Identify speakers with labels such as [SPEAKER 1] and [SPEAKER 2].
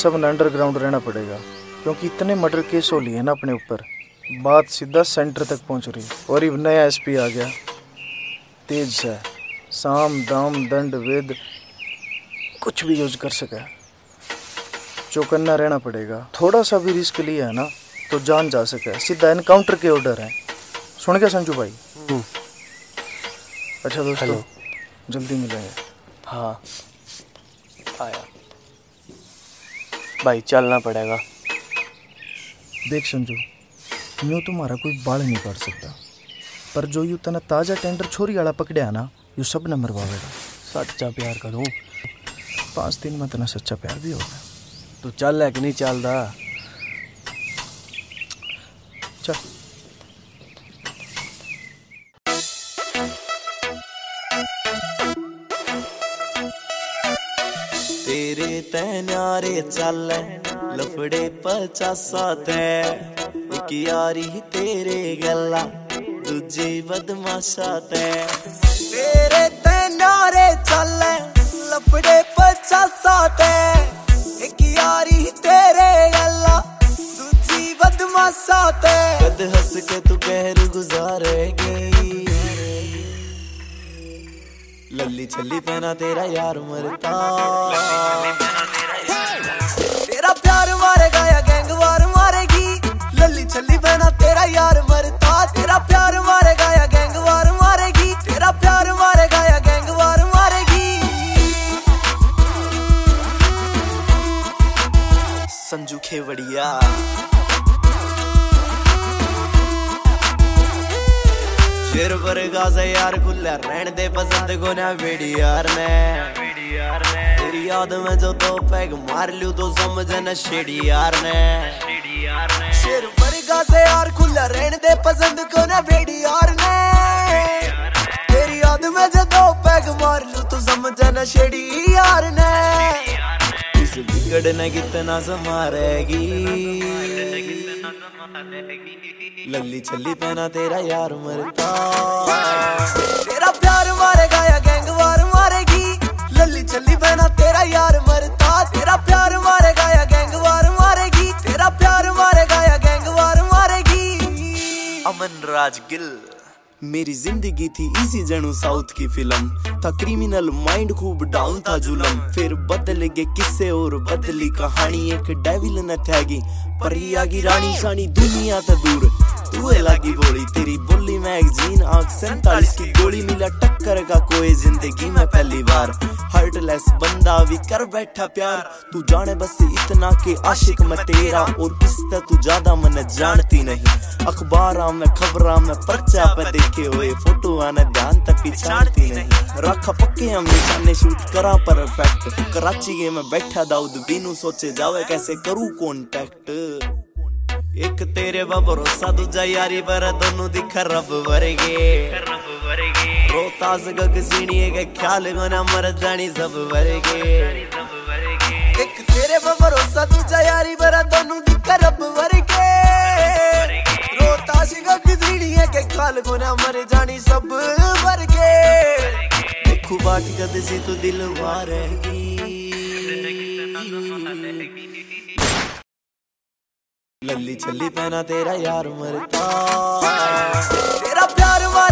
[SPEAKER 1] सब अंडरग्राउंड रहना पड़ेगा, क्योंकि इतने मर्डर केस हो लिए हैं ना अपने ऊपर। बात सीधा सेंटर तक पहुंच रही। और अब नया एसपी आ गया, तेज से साम दाम दंड वेद कुछ भी यूज कर सके। चौकन्ना रहना पड़ेगा। थोड़ा सा भी रिस्क लिया है ना तो जान जा सके। सीधा एनकाउंटर के ऑर्डर है। सुन क्या संजू भाई? अच्छा दोस्तों, जल्दी मिलेंगे।
[SPEAKER 2] हाँ आया भाई, चलना पड़ेगा।
[SPEAKER 1] देख संजू, यूँ तुम्हारा कोई बाल नहीं काट सकता, पर जो यू तना ताजा टेंडर छोरी वाला पकड़िया ना, यू सब न मरवावेगा।
[SPEAKER 2] सच्चा प्यार करूँ
[SPEAKER 1] 5 दिन में तना सच्चा प्यार भी होगा।
[SPEAKER 2] तू चल है कि नहीं चल रहा?
[SPEAKER 1] चल।
[SPEAKER 3] तेरे तैनारे चल लफड़े 50 ते एक यारी तेरे गला दूजी बदमाशा ते। तेरे तैनारे चल लफड़े 50 ते एक यारी तेरे गला दूजी बदमाशा ते। कद हंस के तू कहर गुजारेगी, लल्ली छल्ली पहना तेरा यार मरता। तेरा प्यार मारेगा या गैंगवार मारेगी, लल्ली छल्ली पहना तेरा यार मरता। तेरा प्यार मारेगा या गैंगवार मारेगी, तेरा प्यार मारेगा या गैंगवार मारेगी। संजू खेवड़िया शेर वर्गा से यार खुला रहने दे पसंद को ना बेड़ी यार ने। तेरी याद में जो दो पैग मार लूं तो समझ न शेड़ी यार ने। शेर वर्गा से यार खुला रहने दे पसंद को ना बेड़ी यार ने। तेरी याद में जो दो पैग मार लूं तो समझ न शेड़ी यार ने। इस बिगड़ने कितना समारेगी, लल्ली छल्ली पहना तेरा यार मरता। तेरा प्यार मारेगा या गैंगवार मारेगी, लल्ली छल्ली पहना तेरा यार मरता। तेरा प्यार मारेगा या गैंगवार मारेगी, तेरा प्यार मारेगा या गैंगवार मारेगी। अमन राज गिल। मेरी जिंदगी थी इसी जनू साउथ की फिल्म, था क्रिमिनल माइंड खूब डाउन था जुलम। फिर बदल गए किस्से और बदली कहानी, एक डेविल न थैगी परिया की रानी शानी दुनिया था दूर। तू लगी बोली तेरी बोली मैगजीन आंख 47 की गोली मिला टक्कर का कोई जिंदगी में पहली बार। हार्टलेस बंदा भी कर बैठा प्यार, तू जाने बस इतना के आशिक मैं तेरा, और इससे तू ज्यादा मन जानती नहीं। अखबार में खबरा में पर्चा पे देखे हुए फोटो आने ध्यान तक पिछाड़ती नहीं। रखा पक्के हम निशाने शूट करा परफेक्ट, कराची के में बैठा दाऊद बीनू सोचे जावे कैसे करूँ कॉन्टेक्ट। एक तेरे भरोसा दूजा यारी पर दोनों दिख रब वर्गे। रोहतास गग सीढ़ी के ख्याल को ना मर जानी सब वर्गे। एक तेरे भरोसा दूजा यारी पर दोनों दिख रब वर्गे। रोहतास गग सीढ़ी के ख्याल को ना मर जानी सब वर्गे। देखू बाट कद से तू दिल मारेगी, लल्ली छल्ली पहना तेरा यार मरता। तेरा प्यार